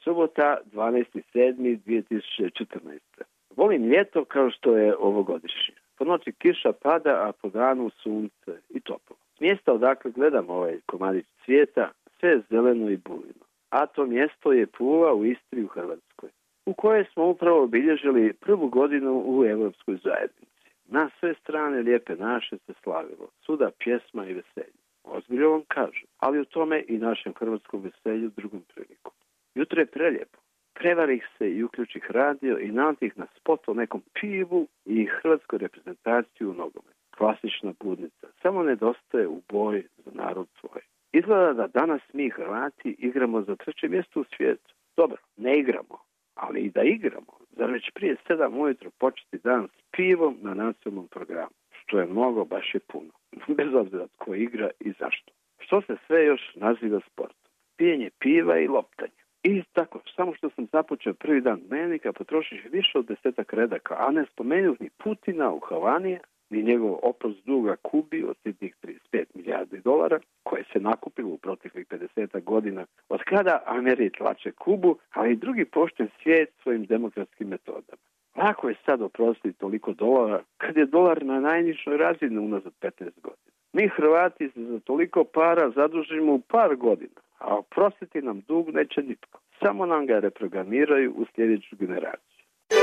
Subota, 12.7.2014. Volim ljeto kao što je ovogodišnje. Po noći kiša pada, a po danu sunce i toplo. S mjesta odakle gledam ovaj komadić svijeta, sve je zeleno i bujno. A to mjesto je Pula u Istri u Hrvatskoj, u kojoj smo upravo obilježili prvu godinu u Europskoj zajednici. Na sve strane lijepe naše se slavilo, svuda pjesma i veselje. Ozbiljno vam kažem, ali u tome i našem hrvatskom veselju drugom prilikom. Jutro je prelijepo. Prevari ih se i uključi radio i navdi ih na spot o nekom pivu i hrvatskoj reprezentaciju u nogometu. Klasična budnica. Samo nedostaje u boji za narod svoj. Izgleda da danas mi Hrvati igramo za 3. mjesto u svijetu. Dobro, ne igramo, ali i da igramo. Zar već prije 7 ujutro početi dan s pivom na nacionalnom programu? Što je mnogo, baš je puno. Bez obzira tko igra i zašto. Što se sve još naziva sportom? Pijenje piva i loptanje. I tako, samo što sam započeo prvi dan dnevnika, potrošiš više od 10 redaka, a ne spomenuh ni Putina u Havani, ni njegov oprost duga Kubi od sitnih 35 milijardi dolara, koje se nakupilo u proteklih 50 godina, od kada Ameri tlače Kubu, ali i drugi pošten svijet svojim demokratskim metodama. Lako je sad oprostiti toliko dolara, kad je dolar na najnižoj razini unazad 15 godina. Mi Hrvati se za toliko para zadužimo u par godina, a oprostiti nam dug neće nitko. Samo nam ga reprogramiraju u sljedeću generaciju.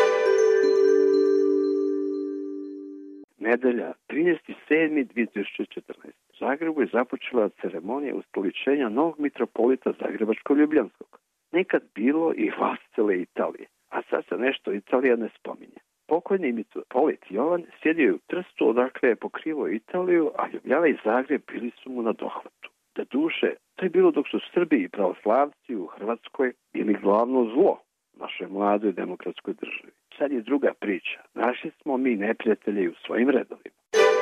Nedelja, 13.7.2014. U Zagrebu je započela ceremonija ustoličenja novog mitropolita Zagrebačko-Ljubljanskog. Nekad bilo i vlast cele Italije, a sad se nešto Italija ne spominje. Pokojni mitropolit Jovan sjedio je u Trstu, odakle je pokrivo Italiju, a Ljubljana i Zagreb bili su mu na dohvatu. Da duše, to je bilo dok su Srbi i pravoslavci u Hrvatskoj bili glavno zlo našoj mladoj demokratskoj državi. Sad je druga priča. Našli smo mi neprijatelji u svojim redovima.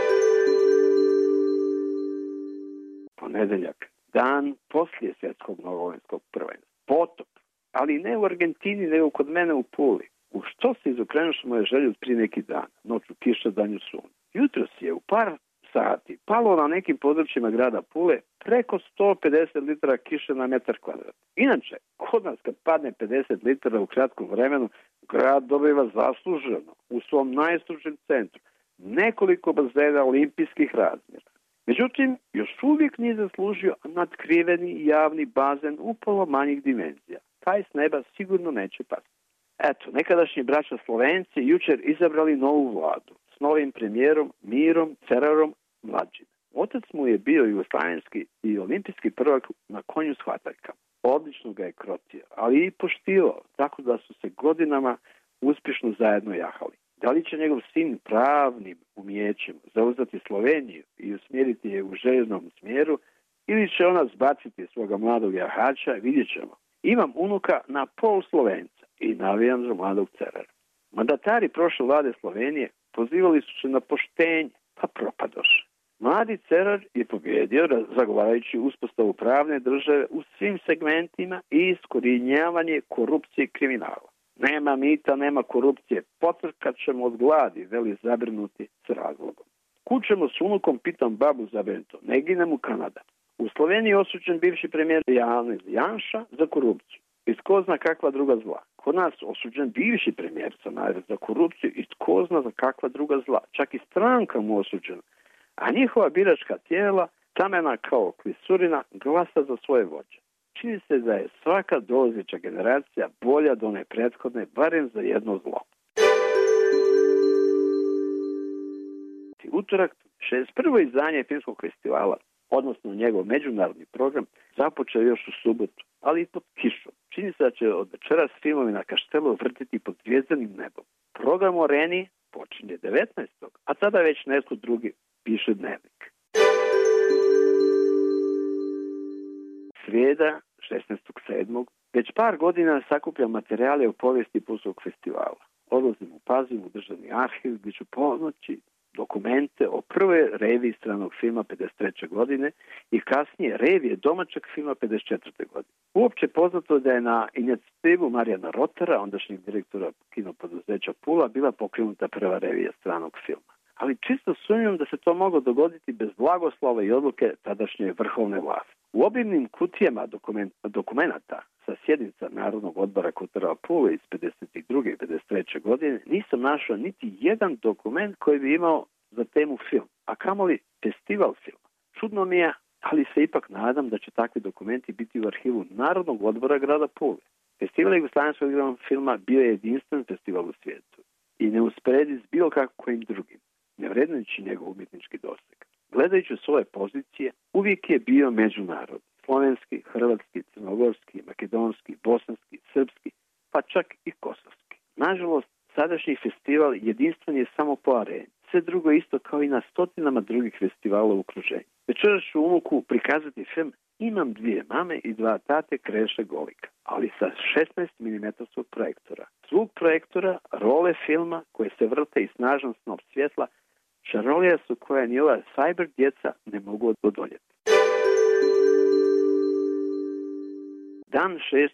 Ponedeljak, dan poslije svjetskog novovenskog prvenstva. Potop, ali ne u Argentini, nego kod mene u Puli. U što se izokrenuše moje želje od prije neki dan, noću kiša, danju sunce. Jutros je u par sati palo na nekim područjima grada Pule preko 150 litara kiše na metar kvadrat. Inače, kod nas kad padne 50 litara u kratkom vremenu, grad dobiva zasluženo u svom najstručnijem centru nekoliko bazena olimpijskih razmjera. Međutim, još uvijek nije zaslužio nadkriveni javni bazen upolo manjih dimenzija. Taj s neba sigurno neće pasti. Eto, nekadašnji braća Slovenci jučer izabrali novu vladu s novim premijerom Mirom Cerarom mlađim. Otac mu je bio jugoslavenski i olimpijski prvak na konju s hvataljkama. Odlično ga je krotio, ali i poštivao, tako da su se godinama uspješno zajedno jahali. Da li će njegov sin pravnim umijećem zauzeti Sloveniju i usmjeriti je u željeznom smjeru, ili će ona zbaciti svoga mladog jahača, vidjet ćemo. Imam unuka na pol Slovenca i navijam za mladog Cerara. Mandatari prošle vlade Slovenije pozivali su se na poštenje, pa propadoše. Mladi Cerar je pobjedio zagovarajući uspostavu pravne države u svim segmentima i iskorjenjavanje korupcije i kriminala. Nema mita, nema korupcije, pocrkat ćemo od gladi, veli zabrinuti s razlogom. Kućemo s unukom, pitam babu zabrinuto, ne ginem u Kanada. U Sloveniji je osuđen bivši premijer Janša za korupciju. I tko zna kakva druga zla. Kod nas osuđen bivši premijer Sanader za korupciju i tko zna za kakva druga zla. Čak i stranka mu osuđena. A njihova biračka tijela, tamena kao klisurina, glasa za svoje vođe. Čini se da je svaka dolazeća generacija bolja do one prethodne, barem za jedno zlo. Utorak, 61. izdanje filmskog festivala, odnosno njegov međunarodni program, započeo još u subotu, ali i pod kišom. Čini se da će od večeras filmovi na Kaštelu vrtiti pod zvjezdanim nebom. Program u Areni počinje 19. a sada već netko drugi piše dnevnik. Srijeda, 16.7. Već par godina sakupljam materijale o povijesti Pulskog festivala. Odlazim u Pazin u državni arhiv gdje ću ponoći dokumente o prvoj reviji stranog filma 53. godine i kasnije revije domaćeg filma 54. godine. Uopće poznato da je na inicijativu Marijana Rotara, ondašnjeg direktora kinopoduzeća Pula, bila pokrenuta prva revija stranog filma. ali čisto sumnjam da se to moglo dogoditi bez blagoslova i odluke tadašnje vrhovne vlasti. U obimnim kutijama dokumenata sa sjednica Narodnog odbora Kotorova Pule iz 52. i 53. godine nisam našao niti jedan dokument koji bi imao za temu film, a kamoli festival filma. Čudno mi je, ali se ipak nadam da će takvi dokumenti biti u arhivu Narodnog odbora grada Pule. Festival jugoslavenskog filma bio je jedinstven festival u svijetu i ne usporedi s bilo kakvim drugim, ne vrednujući njegov umjetnički doseg. Gledajući svoje pozicije, uvijek je bio međunarodni, slovenski, hrvatski, crnogorski, makedonski, bosanski, srpski, pa čak i kosovski. Nažalost, sadašnji festival jedinstven je samo po areni. Sve drugo isto kao i na stotinama drugih festivala u okruženju. Večeras ću unuku prikazati film Imam dvije mame i dva tate Kreše Golika, ali sa 16 mm projektora. Zvuk projektora, role filma koje se vrte i snažan snop svjetla, čarolija su koja ni ova cyber djeca ne mogu odoljeti. Dan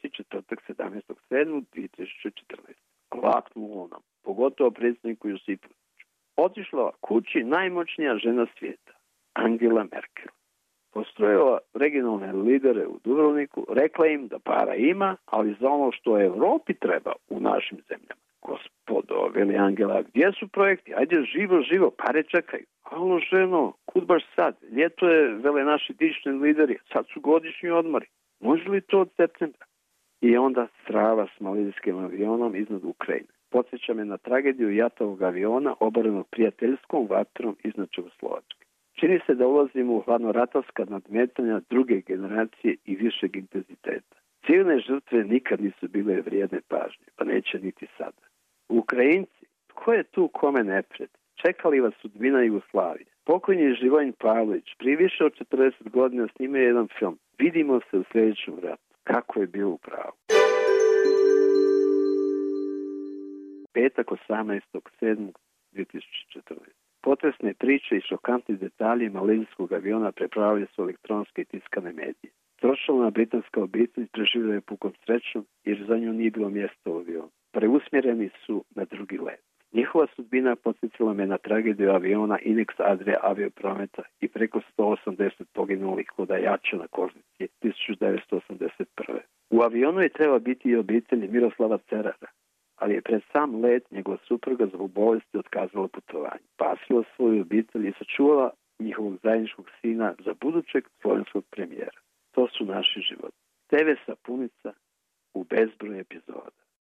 6.4.17.7.2014. Laknulo nam, pogotovo predsjedniku Josipoviću. Otišla kući najmoćnija žena svijeta, Angela Merkel. Postrojila regionalne lidere u Dubrovniku, rekla im da para ima, ali za ono što Europi treba u našim zemljama. Gospodo, veli Angela, gdje su projekti? Ajde, živo, pare čekaju. Alo, ženo, kud baš sad? Ljeto je, vele naši dični lideri, sad su godišnji odmori. Može li to od septembra? I onda strava s malijskim avionom iznad Ukrajine. Podsjeća me na tragediju Jatovog aviona oborenog prijateljskom vatrom iznad Čehoslovačke. Čini se da ulazimo u hladnoratovska nadmetanja druge generacije i višeg intenziteta. Civilne žrtve nikad nisu bile vrijedne pažnje, pa neće niti sada. Ukrajinci, tko je tu kome neprijed? Čekali vas sudbina Jugoslavije. Pokojni Živojin Pavlović prije više od 40 godina snimio jedan film. Vidimo se u sljedećem ratu. Kako je bio u pravu. Petak 18.7.2014. Potresne priče i šokantni detalji malezijskog aviona prepravili su elektronske i tiskane medije. Tročlana britanska obitelj preživjela je pukom srećom jer za nju nije bilo mjesta u avionu. Preusmjereni su na drugi let. Njihova sudbina podsjetila me na tragediju aviona Inex Adria avioprometa i preko 180 poginulih hodajača na Kožnici 1981. U avionu je trebao biti i obitelj Miroslava Cerara, ali je pred sam let njegova supruga zbog bolesti otkazala putovanje. Spasila svoju obitelj i sačuvala njihovog zajedničkog sina za budućeg slovenskog premijera. To su naši životi. TV sapunica u bezbroj epizoda.